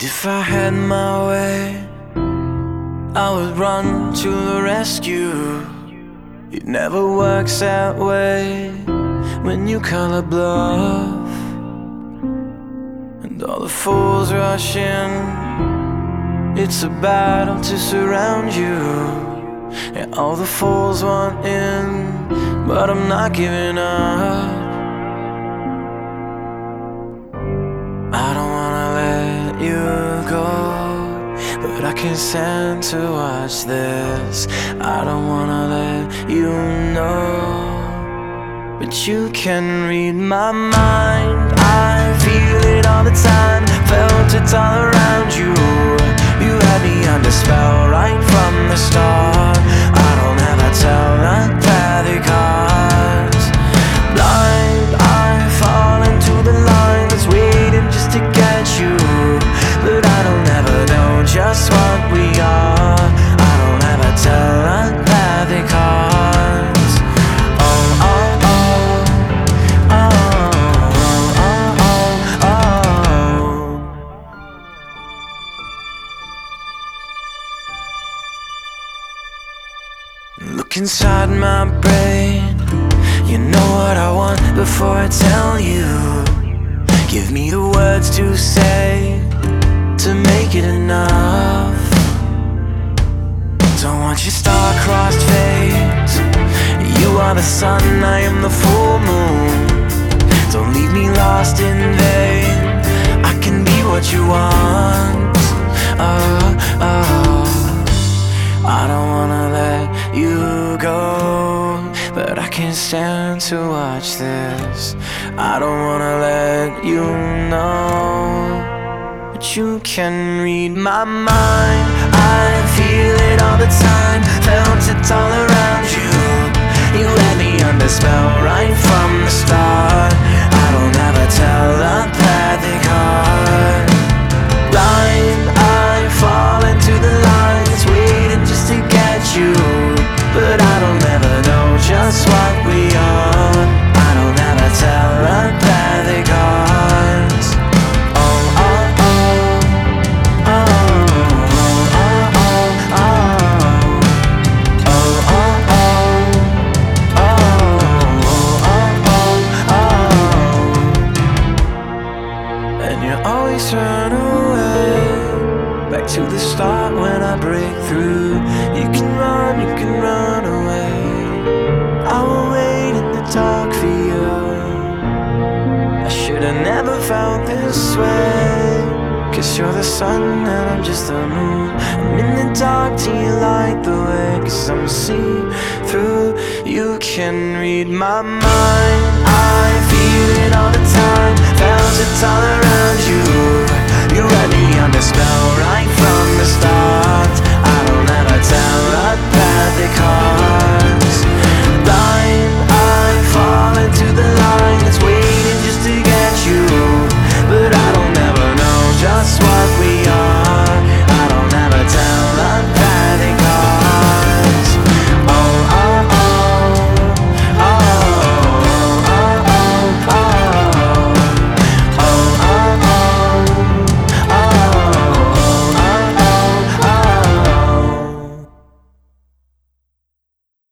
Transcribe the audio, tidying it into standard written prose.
If I had my way, I would run to the rescue. It never works that way when you color bluff, and all the fools rush in. It's a battle to surround you, and all the fools want in, but I'm not giving up. I don't wanna let you go, but I can't stand to watch this. I don't wanna let you know, but you can read my mind. I feel it all the time, felt it all around you. You had me under spell right from the start. I don't ever tell telepathic cards. Blind, I fall into the line that's waiting just to get you, but I don't ever know just what we are. I don't ever tell telepathic cards. Oh, oh, oh, oh, oh, oh, oh. Look inside my brain. You know what I want before I tell you. Give me the words to say to make it enough. Don't want your star-crossed face. You are the sun, I am the full moon. Don't leave me lost in vain. I can be what you want. Oh, oh. I don't wanna let you go, but I can't stand to watch this. I don't wanna let you know, but you can read my mind. I feel it all the time, felt it all around you. You had me under spell right from the start. I don't ever tell telepathic heart. Blind, I fall into the line that's waiting just to get you, but I don't ever know just what we are. I don't ever tell telepathic cards. Oh, oh, oh, oh, oh, oh, oh, oh, oh, oh, oh, oh. And you always turn away, back to the start when I break through. You can run away. I will wait in the dark for you. I should've never felt this way, 'cause you're the sun and I'm just the moon. I'm in the dark till you light the way, 'cause I'm see-through. You can read my mind. I feel it all the time.